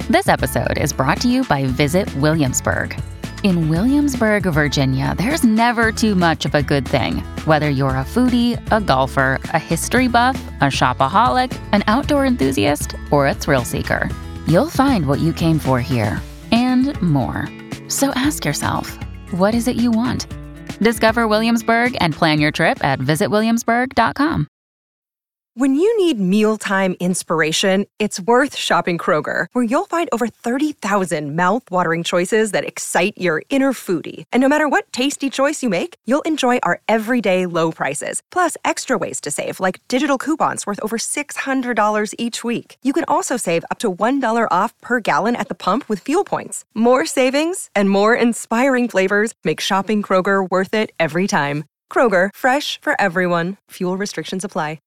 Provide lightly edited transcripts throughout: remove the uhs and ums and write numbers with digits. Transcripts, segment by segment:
This episode is brought to you by Visit Williamsburg. In Williamsburg, Virginia, there's never too much of a good thing. Whether you're a foodie, a golfer, a history buff, a shopaholic, an outdoor enthusiast, or a thrill seeker, you'll find what you came for here and more. So ask yourself, what is it you want? Discover Williamsburg and plan your trip at visitwilliamsburg.com. When you need mealtime inspiration, it's worth shopping Kroger, where you'll find over 30,000 mouth-watering choices that excite your inner foodie. And no matter what tasty choice you make, you'll enjoy our everyday low prices, plus extra ways to save, like digital coupons worth over $600 each week. You can also save up to $1 off per gallon at the pump with fuel points. More savings and more inspiring flavors make shopping Kroger worth it every time. Kroger, fresh for everyone. Fuel restrictions apply.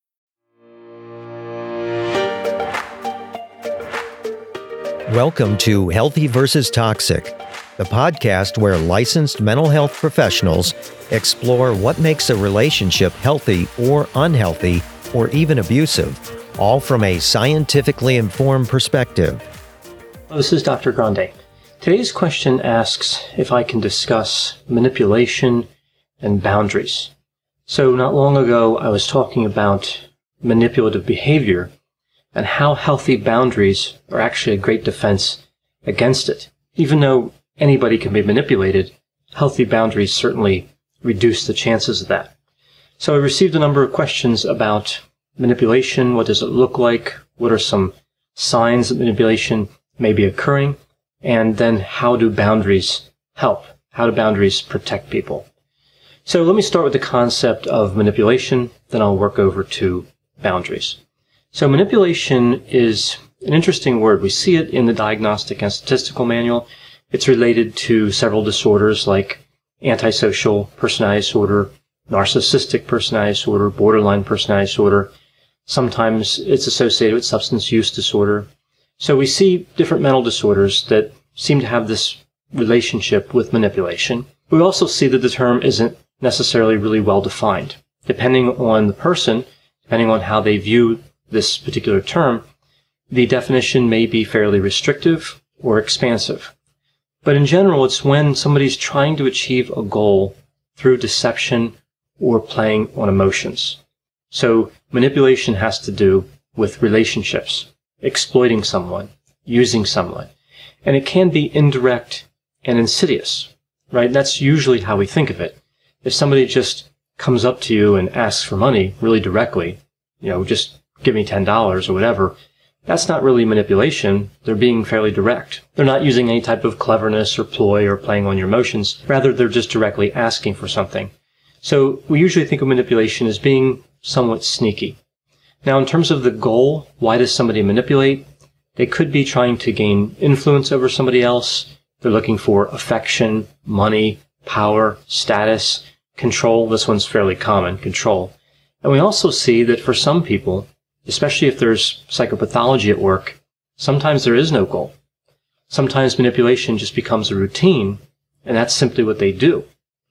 Welcome to Healthy versus Toxic, the podcast where licensed mental health professionals explore what makes a relationship healthy or unhealthy or even abusive, all from a scientifically informed perspective. This is Dr. Grande. Today's question asks if I can discuss manipulation and boundaries. So not long ago, I was talking about manipulative behavior and how healthy boundaries are actually a great defense against it. Even though anybody can be manipulated, healthy boundaries certainly reduce the chances of that. So I received a number of questions about manipulation. What does it look like? What are some signs that manipulation may be occurring? And then how do boundaries help? How do boundaries protect people? So let me start with the concept of manipulation, then I'll work over to boundaries. So manipulation is an interesting word. We see it in the Diagnostic and Statistical Manual. It's related to several disorders like antisocial personality disorder, narcissistic personality disorder, borderline personality disorder. Sometimes it's associated with substance use disorder. So we see different mental disorders that seem to have this relationship with manipulation. We also see that the term isn't necessarily really well defined. Depending on the person, depending on how they view this particular term, the definition may be fairly restrictive or expansive. But in general, it's when somebody's trying to achieve a goal through deception or playing on emotions. So manipulation has to do with relationships, exploiting someone, using someone. And it can be indirect and insidious, right? That's usually how we think of it. If somebody just comes up to you and asks for money really directly, just give me $10 or whatever, that's not really manipulation. They're being fairly direct. They're not using any type of cleverness or ploy or playing on your emotions. Rather, they're just directly asking for something. So we usually think of manipulation as being somewhat sneaky. Now, in terms of the goal, why does somebody manipulate? They could be trying to gain influence over somebody else. They're looking for affection, money, power, status, control. This one's fairly common, control. And we also see that for some people, especially if there's psychopathology at work, sometimes there is no goal. Sometimes manipulation just becomes a routine, and that's simply what they do.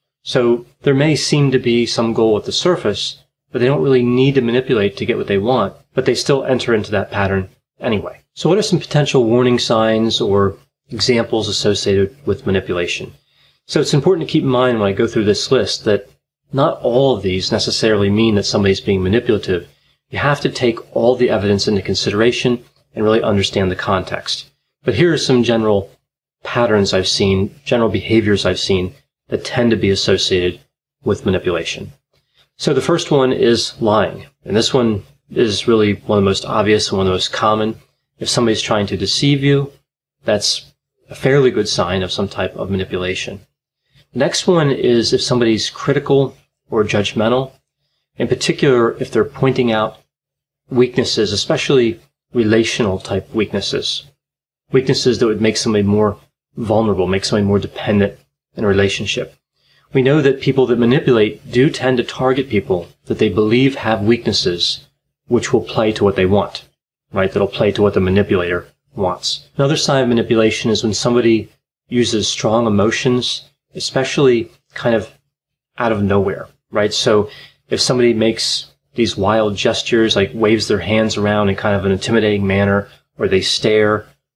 So there may seem to be some goal at the surface, but they don't really need to manipulate to get what they want, but they still enter into that pattern anyway. So what are some potential warning signs or examples associated with manipulation? So it's important to keep in mind when I go through this list that not all of these necessarily mean that somebody's being manipulative. You have to take all the evidence into consideration and really understand the context. But here are some general patterns I've seen, general behaviors I've seen that tend to be associated with manipulation. So the first one is lying. And this one is really one of the most obvious and one of the most common. If somebody's trying to deceive you, that's a fairly good sign of some type of manipulation. The next one is if somebody's critical or judgmental. In particular, if they're pointing out weaknesses, especially relational type weaknesses. Weaknesses that would make somebody more vulnerable, make somebody more dependent in a relationship. We know that people that manipulate do tend to target people that they believe have weaknesses which will play to what they want, right? That'll play to what the manipulator wants. Another sign of manipulation is when somebody uses strong emotions, especially kind of out of nowhere, right? So if somebody makes these wild gestures, like waves their hands around in kind of an intimidating manner, or they stare,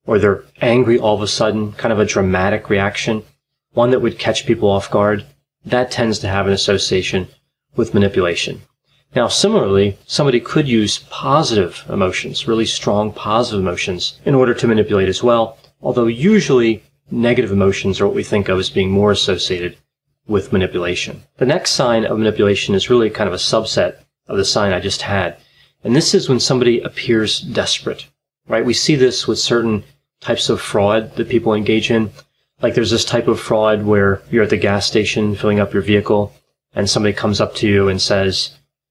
or they're angry all of a sudden, kind of a dramatic reaction, one that would catch people off guard, that tends to have an association with manipulation. Now, similarly, somebody could use positive emotions, really strong positive emotions, in order to manipulate as well, although usually negative emotions are what we think of as being more associated with manipulation. The next sign of manipulation is really kind of a subset of the sign I just had, and this is when somebody appears desperate, right? We see this with certain types of fraud that people engage in. Like there's this type of fraud where you're at the gas station filling up your vehicle, and somebody comes up to you and says,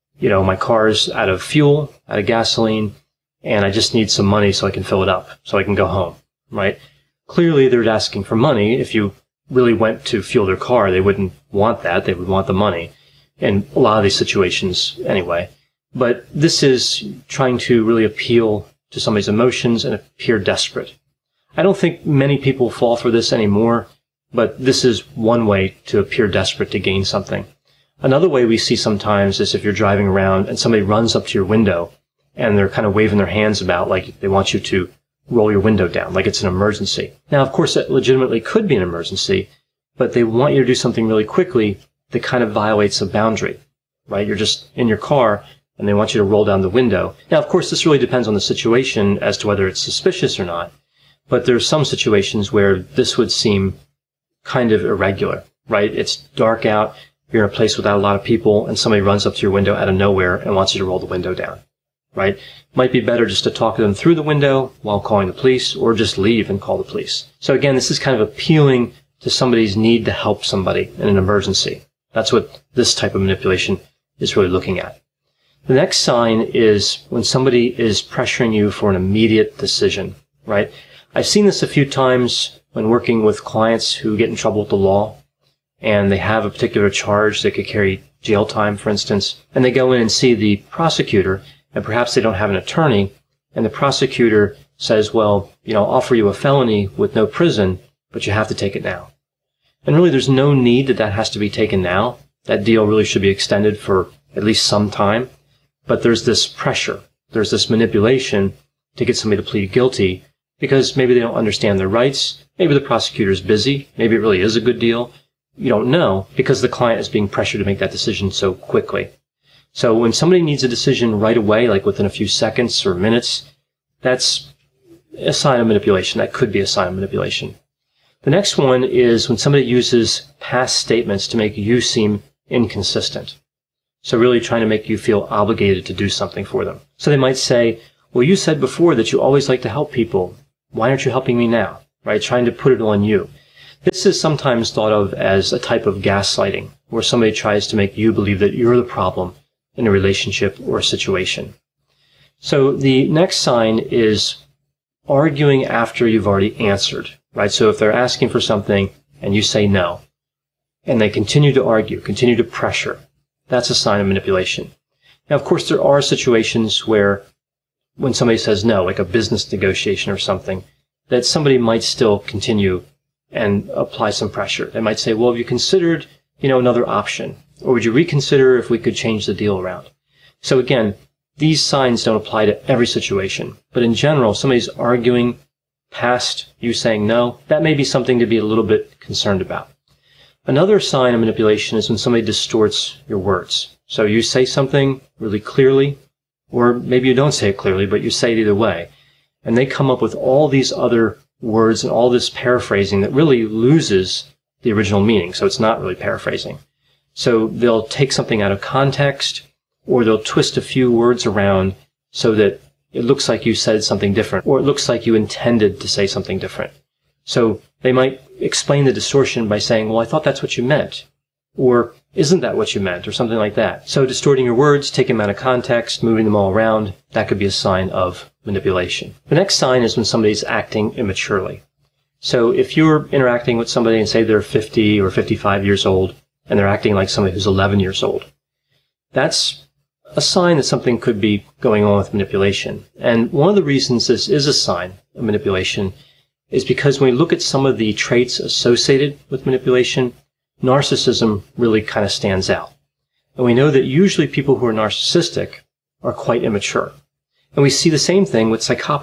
my car's out of fuel, out of gasoline, and I just need some money so I can fill it up, so I can go home, right? Clearly, they're asking for money. If you really went to fuel their car, they wouldn't want that. They would want the money in a lot of these situations anyway. But this is trying to really appeal to somebody's emotions and appear desperate. I don't think many people fall for this anymore, but this is one way to appear desperate to gain something. Another way we see sometimes is if you're driving around and somebody runs up to your window and they're kind of waving their hands about like they want you to roll your window down, like it's an emergency. Now, of course, that legitimately could be an emergency, but they want you to do something really quickly that kind of violates a boundary, right? You're just in your car and they want you to roll down the window. Now, of course, this really depends on the situation as to whether it's suspicious or not, but there are some situations where this would seem kind of irregular, right? It's dark out, you're in a place without a lot of people, and somebody runs up to your window out of nowhere and wants you to roll the window down, right? Might be better just to talk to them through the window while calling the police, or just leave and call the police. So again, this is kind of appealing to somebody's need to help somebody in an emergency. That's what this type of manipulation is really looking at. The next sign is when somebody is pressuring you for an immediate decision, right? I've seen this a few times when working with clients who get in trouble with the law, and they have a particular charge that could carry jail time, for instance, and they go in and see the prosecutor, and perhaps they don't have an attorney, and the prosecutor says, well, I'll offer you a felony with no prison, but you have to take it now. And really, there's no need that has to be taken now. That deal really should be extended for at least some time. But there's this pressure, there's this manipulation to get somebody to plead guilty because maybe they don't understand their rights, maybe the prosecutor's busy, maybe it really is a good deal. You don't know because the client is being pressured to make that decision so quickly. So when somebody needs a decision right away, like within a few seconds or minutes, that's a sign of manipulation. That could be a sign of manipulation. The next one is when somebody uses past statements to make you seem inconsistent. So really trying to make you feel obligated to do something for them. So they might say, well, you said before that you always like to help people. Why aren't you helping me now? Right? Trying to put it on you. This is sometimes thought of as a type of gaslighting, where somebody tries to make you believe that you're the problem in a relationship or a situation. So the next sign is arguing after you've already answered, right? So if they're asking for something and you say no, and they continue to argue, continue to pressure, that's a sign of manipulation. Now, of course, there are situations where when somebody says no, like a business negotiation or something, that somebody might still continue and apply some pressure. They might say, well, have you considered, another option? Or would you reconsider if we could change the deal around? So again, these signs don't apply to every situation. But in general, if somebody's arguing past you saying no, that may be something to be a little bit concerned about. Another sign of manipulation is when somebody distorts your words. So you say something really clearly, or maybe you don't say it clearly, but you say it either way. And they come up with all these other words and all this paraphrasing that really loses the original meaning. So it's not really paraphrasing. So they'll take something out of context, or they'll twist a few words around so that it looks like you said something different, or it looks like you intended to say something different. So they might explain the distortion by saying, well, I thought that's what you meant, or isn't that what you meant, or something like that. So distorting your words, taking them out of context, moving them all around, that could be a sign of manipulation. The next sign is when somebody's acting immaturely. So if you're interacting with somebody and say they're 50 or 55 years old, and they're acting like somebody who's 11 years old, that's a sign that something could be going on with manipulation. And one of the reasons this is a sign of manipulation is because when we look at some of the traits associated with manipulation, narcissism really kind of stands out. And we know that usually people who are narcissistic are quite immature. And we see the same thing with psychopathy.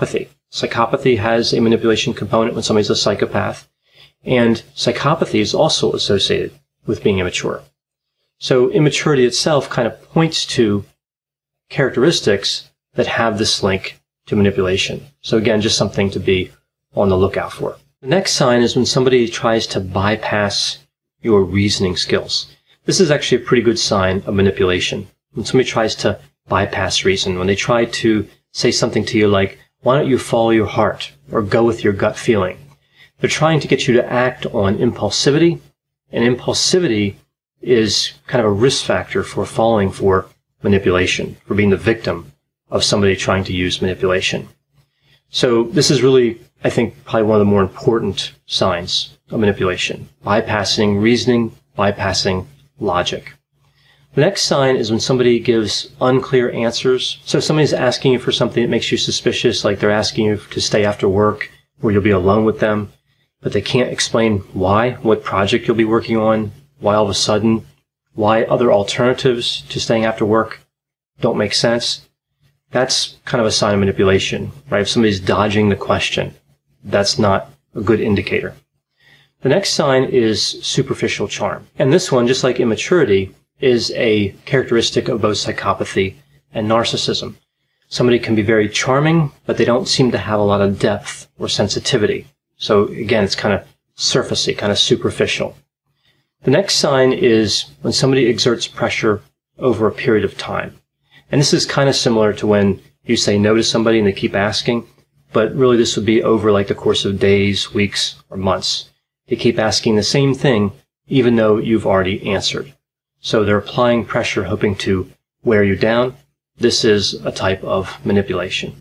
Psychopathy has a manipulation component when somebody's a psychopath, and psychopathy is also associated with being immature. So immaturity itself kind of points to characteristics that have this link to manipulation. So again, just something to be on the lookout for. The next sign is when somebody tries to bypass your reasoning skills. This is actually a pretty good sign of manipulation. When somebody tries to bypass reason, when they try to say something to you like, why don't you follow your heart or go with your gut feeling? They're trying to get you to act on impulsivity, and impulsivity is kind of a risk factor for falling for manipulation, for being the victim of somebody trying to use manipulation. So this is really, I think, probably one of the more important signs of manipulation. Bypassing reasoning, bypassing logic. The next sign is when somebody gives unclear answers. So if somebody's asking you for something that makes you suspicious, like they're asking you to stay after work, where you'll be alone with them, but they can't explain why, what project you'll be working on, why all of a sudden, why other alternatives to staying after work don't make sense. That's kind of a sign of manipulation, right? If somebody's dodging the question, that's not a good indicator. The next sign is superficial charm. And this one, just like immaturity, is a characteristic of both psychopathy and narcissism. Somebody can be very charming, but they don't seem to have a lot of depth or sensitivity. So again, it's kind of surfacey, kind of superficial. The next sign is when somebody exerts pressure over a period of time. And this is kind of similar to when you say no to somebody and they keep asking, but really this would be over like the course of days, weeks, or months. They keep asking the same thing even though you've already answered. So they're applying pressure, hoping to wear you down. This is a type of manipulation.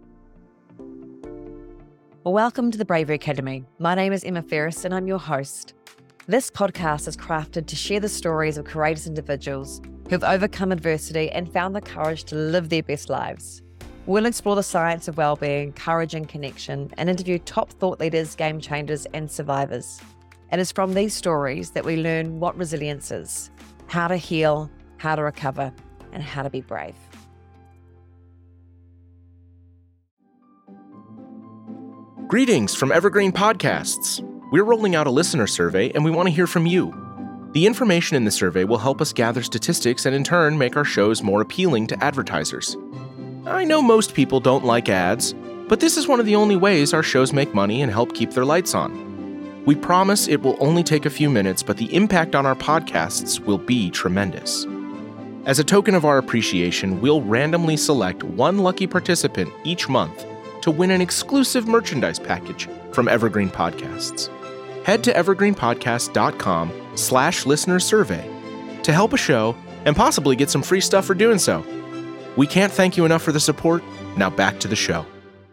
Welcome to the Bravery Academy. My name is Emma Ferris and I'm your host. This podcast is crafted to share the stories of courageous individuals who've overcome adversity and found the courage to live their best lives. We'll explore the science of well-being, courage and connection, and interview top thought leaders, game changers, and survivors. It is from these stories that we learn what resilience is, how to heal, how to recover, and how to be brave. Greetings from Evergreen Podcasts. We're rolling out a listener survey and we want to hear from you. The information in the survey will help us gather statistics and in turn make our shows more appealing to advertisers. I know most people don't like ads, but this is one of the only ways our shows make money and help keep their lights on. We promise it will only take a few minutes, but the impact on our podcasts will be tremendous. As a token of our appreciation, we'll randomly select one lucky participant each month to win an exclusive merchandise package from Evergreen Podcasts. Head to evergreenpodcast.com/listenersurvey to help a show and possibly get some free stuff for doing so. We can't thank you enough for the support. Now back to the show.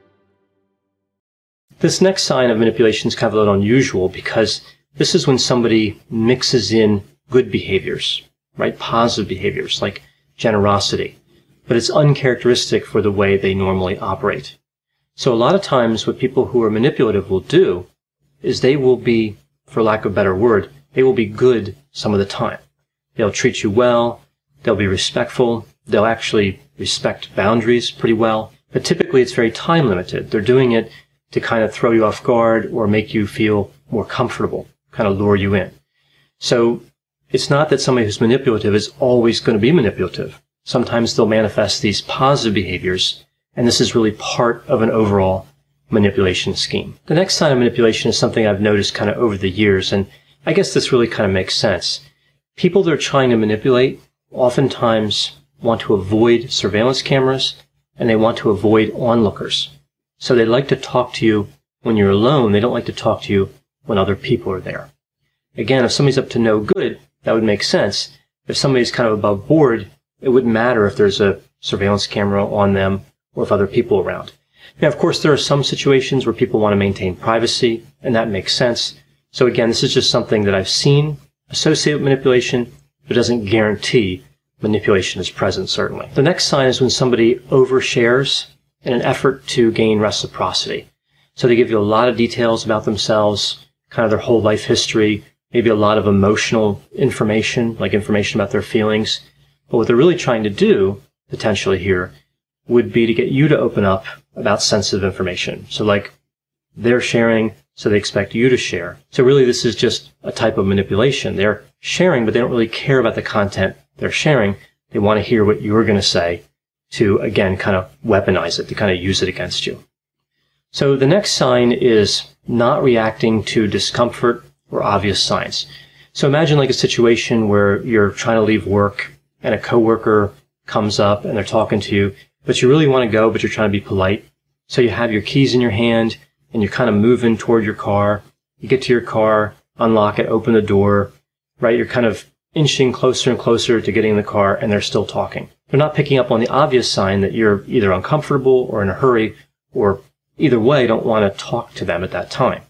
This next sign of manipulation is kind of a little unusual because this is when somebody mixes in good behaviors, right? Positive behaviors like generosity, but it's uncharacteristic for the way they normally operate. So a lot of times what people who are manipulative will do is they will be, for lack of a better word, they will be good some of the time. They'll treat you well, they'll be respectful, they'll actually respect boundaries pretty well, but typically it's very time limited. They're doing it to kind of throw you off guard or make you feel more comfortable, kind of lure you in. So it's not that somebody who's manipulative is always going to be manipulative. Sometimes they'll manifest these positive behaviors, and this is really part of an overall manipulation scheme. The next sign of manipulation is something I've noticed kind of over the years, and I guess this really kind of makes sense. People that are trying to manipulate oftentimes want to avoid surveillance cameras, and they want to avoid onlookers. So they like to talk to you when you're alone. They don't like to talk to you when other people are there. Again, if somebody's up to no good, that would make sense. If somebody's kind of above board, it wouldn't matter if there's a surveillance camera on them or if other people are around. Now, of course, there are some situations where people want to maintain privacy, and that makes sense. So again, this is just something that I've seen associated with manipulation, but doesn't guarantee manipulation is present, certainly. The next sign is when somebody overshares in an effort to gain reciprocity. So they give you a lot of details about themselves, kind of their whole life history, maybe a lot of emotional information, like information about their feelings. But what they're really trying to do, potentially here, would be to get you to open up about sensitive information. So like they're sharing, so they expect you to share. So really this is just a type of manipulation. They're sharing, but they don't really care about the content they're sharing. They want to hear what you're going to say to, again, kind of weaponize it, to kind of use it against you. So the next sign is not reacting to discomfort or obvious signs. So imagine like a situation where you're trying to leave work and a coworker comes up and they're talking to you, but you really want to go, but you're trying to be polite. So you have your keys in your hand and you're kind of moving toward your car. You get to your car, unlock it, open the door, right? You're kind of inching closer and closer to getting in the car and they're still talking. They're not picking up on the obvious sign that you're either uncomfortable or in a hurry, or either way don't want to talk to them at that time.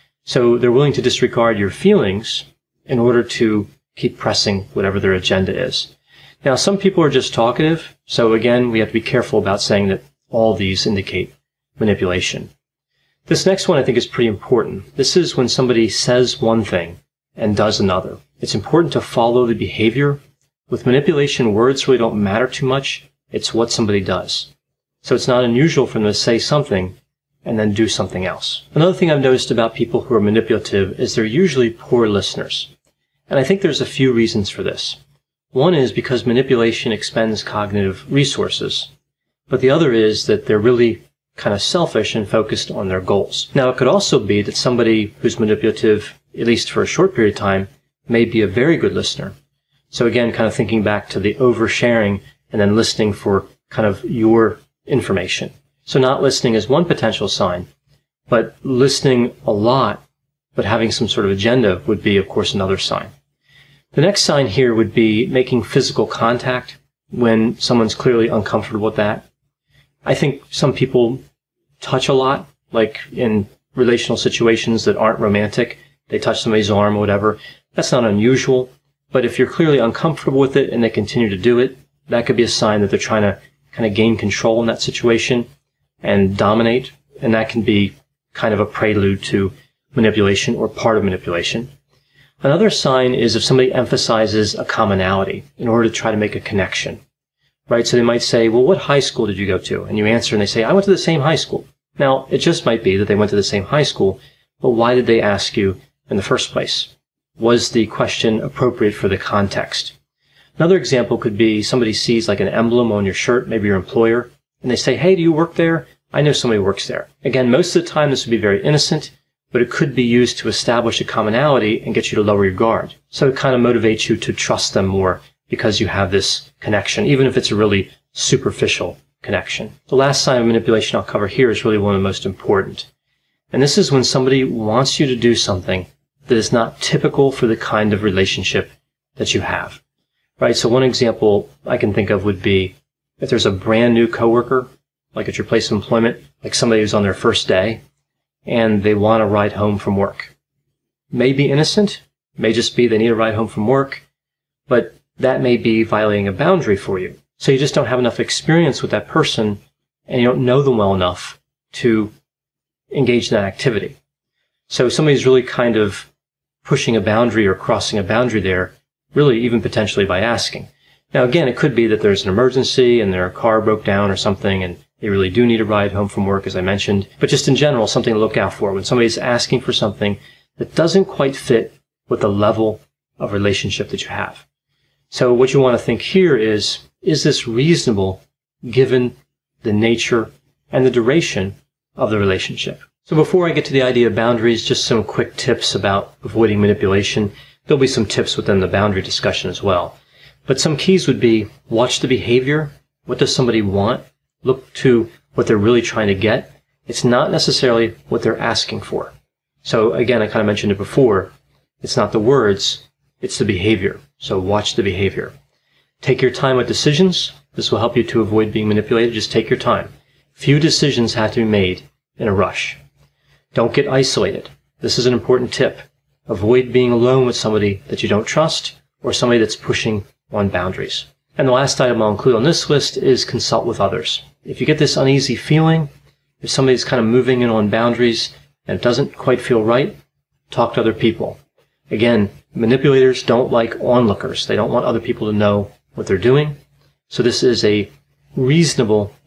So they're willing to disregard your feelings in order to keep pressing whatever their agenda is. Now, some people are just talkative. So again, we have to be careful about saying that all these indicate manipulation. This next one I think is pretty important. This is when somebody says one thing and does another. It's important to follow the behavior. With manipulation, words really don't matter too much. It's what somebody does. So it's not unusual for them to say something and then do something else. Another thing I've noticed about people who are manipulative is they're usually poor listeners. And I think there's a few reasons for this. One is because manipulation expends cognitive resources. But the other is that they're really kind of selfish and focused on their goals. Now, it could also be that somebody who's manipulative, at least for a short period of time, may be a very good listener. So again, kind of thinking back to the oversharing and then listening for kind of your information. So not listening is one potential sign, but listening a lot, but having some sort of agenda would be, of course, another sign. The next sign here would be making physical contact when someone's clearly uncomfortable with that. I think some people touch a lot, like in relational situations that aren't romantic. They touch somebody's arm or whatever. That's not unusual. But if you're clearly uncomfortable with it and they continue to do it, that could be a sign that they're trying to kind of gain control in that situation and dominate. And that can be kind of a prelude to manipulation or part of manipulation. Another sign is if somebody emphasizes a commonality in order to try to make a connection. Right? So they might say, well, what high school did you go to? And you answer and they say, I went to the same high school. Now, it just might be that they went to the same high school, but why did they ask you in the first place? Was the question appropriate for the context? Another example could be somebody sees like an emblem on your shirt, maybe your employer, and they say, hey, do you work there? I know somebody works there. Again, most of the time this would be very innocent, but it could be used to establish a commonality and get you to lower your guard. So it kind of motivates you to trust them more because you have this connection, even if it's a really superficial connection. The last sign of manipulation I'll cover here is really one of the most important. And this is when somebody wants you to do something that is not typical for the kind of relationship that you have. Right? So one example I can think of would be if there's a brand new coworker, like at your place of employment, like somebody who's on their first day, and they want to ride home from work. May be innocent, may just be they need a ride home from work, but that may be violating a boundary for you. So you just don't have enough experience with that person and you don't know them well enough to engage in that activity. So somebody's really kind of pushing a boundary or crossing a boundary there, really even potentially by asking. Now again, it could be that there's an emergency and their car broke down or something and they really do need a ride home from work, as I mentioned. But just in general, something to look out for when somebody's asking for something that doesn't quite fit with the level of relationship that you have. So what you want to think here is this reasonable given the nature and the duration of the relationship? So before I get to the idea of boundaries, just some quick tips about avoiding manipulation. There'll be some tips within the boundary discussion as well. But some keys would be watch the behavior. What does somebody want? Look to what they're really trying to get. It's not necessarily what they're asking for. So again, I kind of mentioned it before. It's not the words, it's the behavior. So watch the behavior. Take your time with decisions. This will help you to avoid being manipulated. Just take your time. Few decisions have to be made in a rush. Don't get isolated. This is an important tip. Avoid being alone with somebody that you don't trust or somebody that's pushing on boundaries. And the last item I'll include on this list is consult with others. If you get this uneasy feeling, if somebody's kind of moving in on boundaries and it doesn't quite feel right, talk to other people. Again, manipulators don't like onlookers. They don't want other people to know what they're doing. So this is a reasonable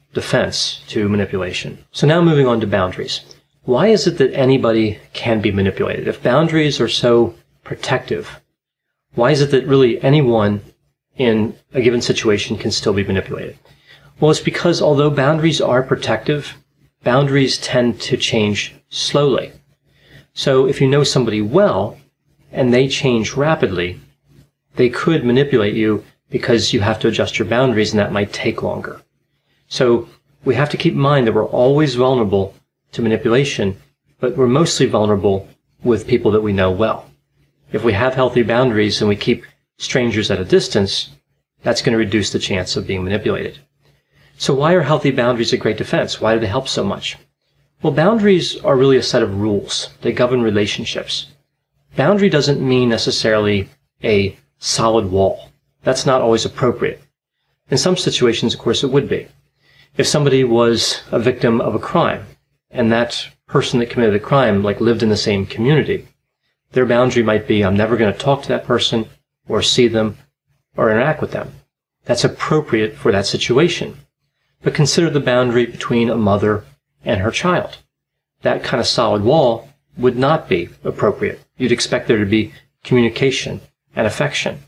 defense to manipulation. So now moving on to boundaries. Why is it that anybody can be manipulated? If boundaries are so protective, why is it that really anyone in a given situation can still be manipulated? Well, it's because although boundaries are protective, boundaries tend to change slowly. So if you know somebody well and they change rapidly, they could manipulate you because you have to adjust your boundaries and that might take longer. So we have to keep in mind that we're always vulnerable to manipulation, but we're mostly vulnerable with people that we know well. If we have healthy boundaries and we keep strangers at a distance, that's going to reduce the chance of being manipulated. So why are healthy boundaries a great defense? Why do they help so much? Well, boundaries are really a set of rules. They govern relationships. Boundary doesn't mean necessarily a solid wall. That's not always appropriate. In some situations, of course, it would be. If somebody was a victim of a crime, and that person that committed the crime lived in the same community, their boundary might be, I'm never going to talk to that person or see them or interact with them. That's appropriate for that situation. But consider the boundary between a mother and her child. That kind of solid wall would not be appropriate. You'd expect there to be communication and affection.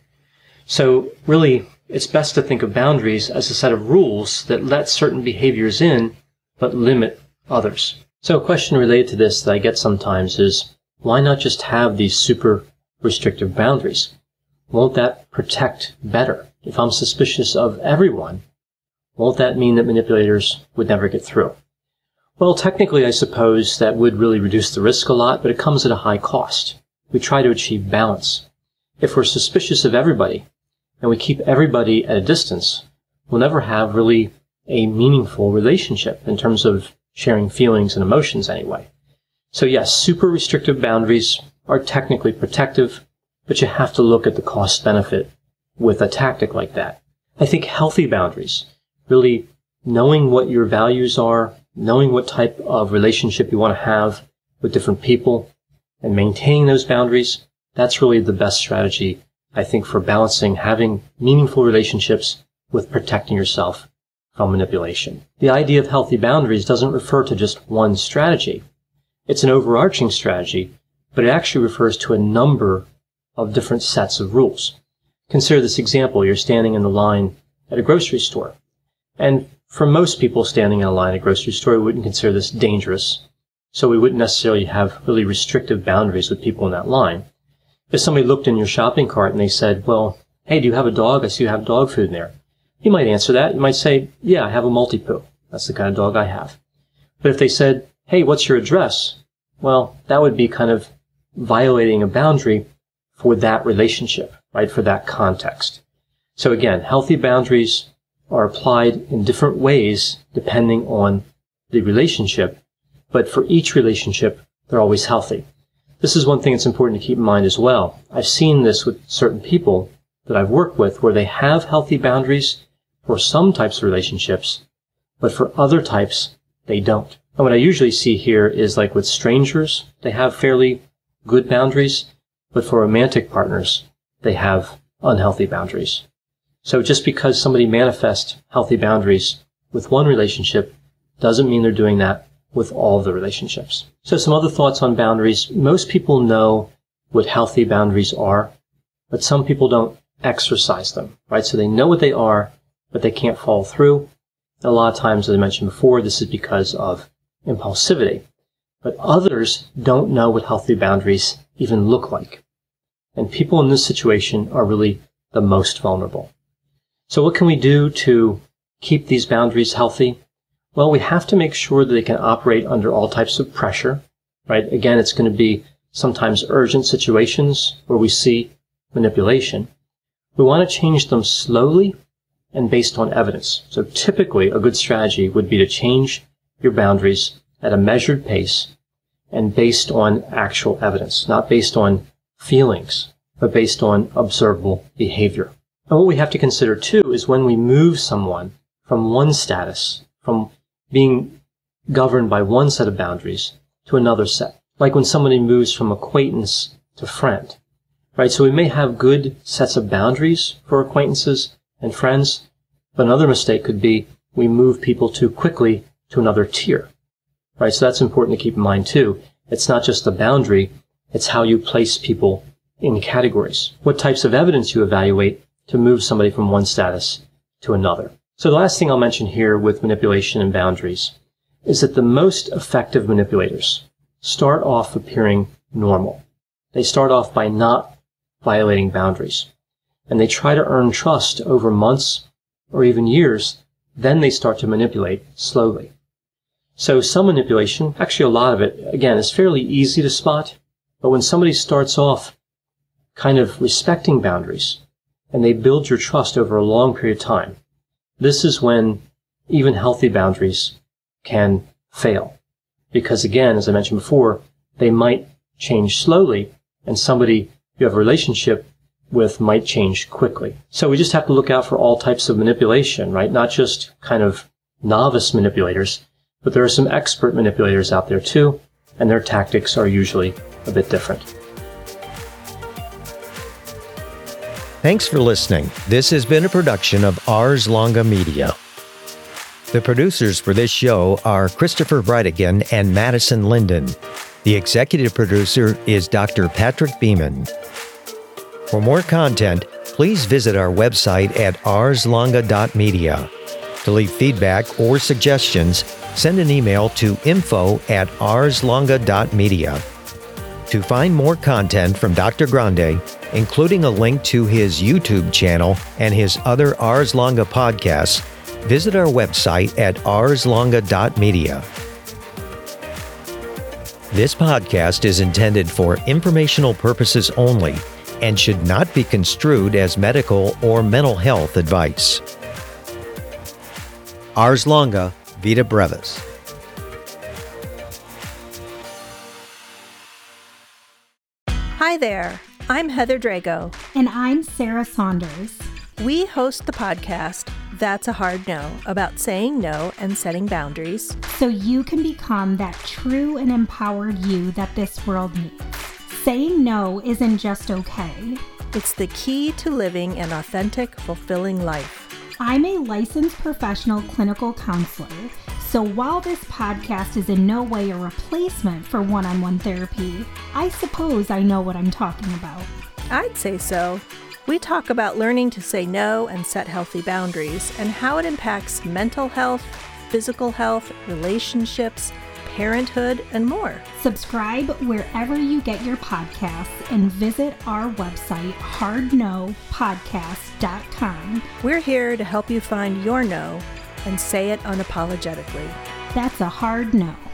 So really, it's best to think of boundaries as a set of rules that let certain behaviors in, but limit others. So a question related to this that I get sometimes is, why not just have these super restrictive boundaries? Won't that protect better? If I'm suspicious of everyone, won't that mean that manipulators would never get through? Well, technically, I suppose that would really reduce the risk a lot, but it comes at a high cost. We try to achieve balance. If we're suspicious of everybody, and we keep everybody at a distance, we'll never have really a meaningful relationship in terms of sharing feelings and emotions anyway. So yes, super restrictive boundaries are technically protective, but you have to look at the cost-benefit with a tactic like that. I think healthy boundaries, really knowing what your values are, knowing what type of relationship you want to have with different people, and maintaining those boundaries, that's really the best strategy, I think, for balancing having meaningful relationships with protecting yourself from manipulation. The idea of healthy boundaries doesn't refer to just one strategy. It's an overarching strategy, but it actually refers to a number of different sets of rules. Consider this example. You're standing in the line at a grocery store. And for most people standing in a line at a grocery store, we wouldn't consider this dangerous. So we wouldn't necessarily have really restrictive boundaries with people in that line. If somebody looked in your shopping cart and they said, well, hey, do you have a dog? I see you have dog food in there. You might answer that. You might say, yeah, I have a Maltipoo. That's the kind of dog I have. But if they said, hey, what's your address? Well, that would be kind of violating a boundary for that relationship, right, for that context. So again, healthy boundaries are applied in different ways depending on the relationship, but for each relationship, they're always healthy. This is one thing that's important to keep in mind as well. I've seen this with certain people that I've worked with where they have healthy boundaries for some types of relationships, but for other types, they don't. And what I usually see here is like with strangers, they have fairly good boundaries, but for romantic partners, they have unhealthy boundaries. So just because somebody manifests healthy boundaries with one relationship doesn't mean they're doing that with all the relationships. So some other thoughts on boundaries. Most people know what healthy boundaries are, but some people don't exercise them, right? So they know what they are, but they can't follow through. And a lot of times, as I mentioned before, this is because of impulsivity. But others don't know what healthy boundaries even look like. And people in this situation are really the most vulnerable. So what can we do to keep these boundaries healthy? Well, we have to make sure that they can operate under all types of pressure, right? Again, it's going to be sometimes urgent situations where we see manipulation. We want to change them slowly and based on evidence. So typically, a good strategy would be to change your boundaries at a measured pace and based on actual evidence, not based on feelings, but based on observable behavior. And what we have to consider, too, is when we move someone from one status, from being governed by one set of boundaries to another set. Like when somebody moves from acquaintance to friend, right? So we may have good sets of boundaries for acquaintances and friends, but another mistake could be we move people too quickly to another tier, right? So that's important to keep in mind too. It's not just the boundary, it's how you place people in categories. What types of evidence you evaluate to move somebody from one status to another. So the last thing I'll mention here with manipulation and boundaries is that the most effective manipulators start off appearing normal. They start off by not violating boundaries. And they try to earn trust over months or even years. Then they start to manipulate slowly. So some manipulation, actually a lot of it, again, is fairly easy to spot. But when somebody starts off kind of respecting boundaries and they build your trust over a long period of time, this is when even healthy boundaries can fail. Because again, as I mentioned before, they might change slowly and somebody you have a relationship with might change quickly. So we just have to look out for all types of manipulation, right? Not just kind of novice manipulators, but there are some expert manipulators out there too, and their tactics are usually a bit different. Thanks for listening. This has been a production of Ars Longa Media. The producers for this show are Christopher Breitigan and Madison Linden. The executive producer is Dr. Patrick Beeman. For more content, please visit our website at arslonga.media. To leave feedback or suggestions, send an email to info@arslonga.media. To find more content from Dr. Grande, including a link to his YouTube channel and his other Ars Longa podcasts, visit our website at arslonga.media. This podcast is intended for informational purposes only and should not be construed as medical or mental health advice. Ars Longa, Vita Brevis. Hi there, I'm Heather Drago. And I'm Sarah Saunders. We host the podcast, That's a Hard No, about saying no and setting boundaries. So you can become that true and empowered you that this world needs. Saying no isn't just okay. It's the key to living an authentic, fulfilling life. I'm a licensed professional clinical counselor, so while this podcast is in no way a replacement for one-on-one therapy, I suppose I know what I'm talking about. I'd say so. We talk about learning to say no and set healthy boundaries and how it impacts mental health, physical health, relationships, parenthood, and more. Subscribe wherever you get your podcasts and visit our website, hardnopodcast.com. We're here to help you find your no and say it unapologetically. That's a hard no.